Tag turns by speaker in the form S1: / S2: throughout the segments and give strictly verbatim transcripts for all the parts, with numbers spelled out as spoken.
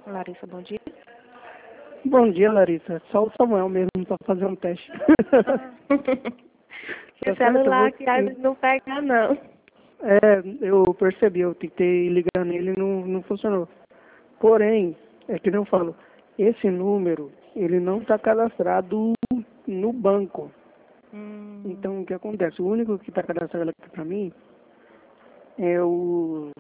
S1: Larissa, bom dia.
S2: Bom dia, Larissa. Só o Samuel mesmo para fazer um teste.
S1: Que celular que a gente não pega, não.
S2: É, eu percebi, eu tentei ligar nele e não, não funcionou. Porém, é que não falo, esse número, ele não está cadastrado no banco.
S1: Hum.
S2: Então, o que acontece? O único que está cadastrado aqui para mim é o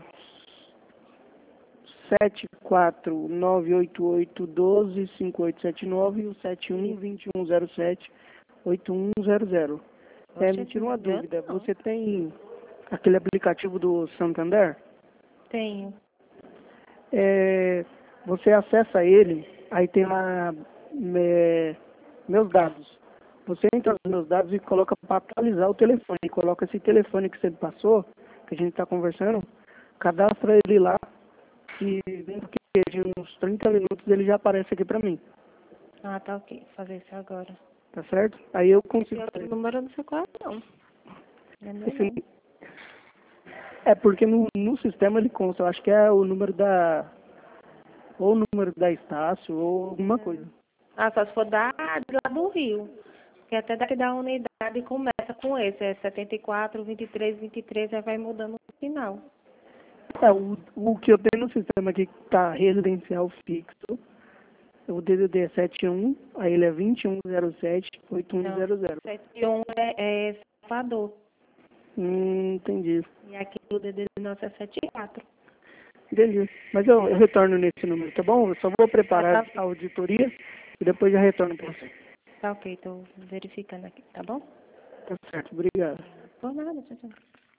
S2: sete quatro nove oito oito um dois cinco oito sete nove e o sete um dois um zero sete oito um zero zero. É, me tira uma dúvida, você tem aquele aplicativo do Santander?
S1: Tenho.
S2: É, você acessa ele, aí tem lá é, meus dados. Você entra nos meus dados e coloca para atualizar o telefone. E coloca esse telefone que você passou, que a gente está conversando, cadastra ele lá e dentro que de uns trinta minutos ele já aparece aqui para mim.
S1: Ah, tá ok. Vou fazer isso agora.
S2: Tá certo? Aí eu consigo
S1: Esse outro
S2: fazer.
S1: número eu não sei qual é, não. Não é meu,
S2: Esse-
S1: não.
S2: É porque no, no sistema ele consta, eu acho que é o número da. Ou o número da Estácio, ou alguma coisa.
S1: Ah, só se for da, de lá do Rio. Que até daqui da unidade começa com esse. É setenta e quatro, vinte e três, vinte e três, aí vai mudando no final.
S2: É, o, o que eu tenho no sistema aqui que tá residencial fixo, o D D D é setenta e um, aí ele é vinte e um zero sete oito um zero zero.
S1: sete um é, é Salvador.
S2: Hum, entendi.
S1: E aqui o D D D nosso é setenta e quatro.
S2: Entendi. Mas eu, eu retorno nesse número, tá bom? Eu só vou preparar
S1: Ah, tá,
S2: a auditoria e depois já retorno para você.
S1: tá ok, tô verificando aqui, tá bom?
S2: Tá certo, obrigado.
S1: Por nada, tchau, tchau.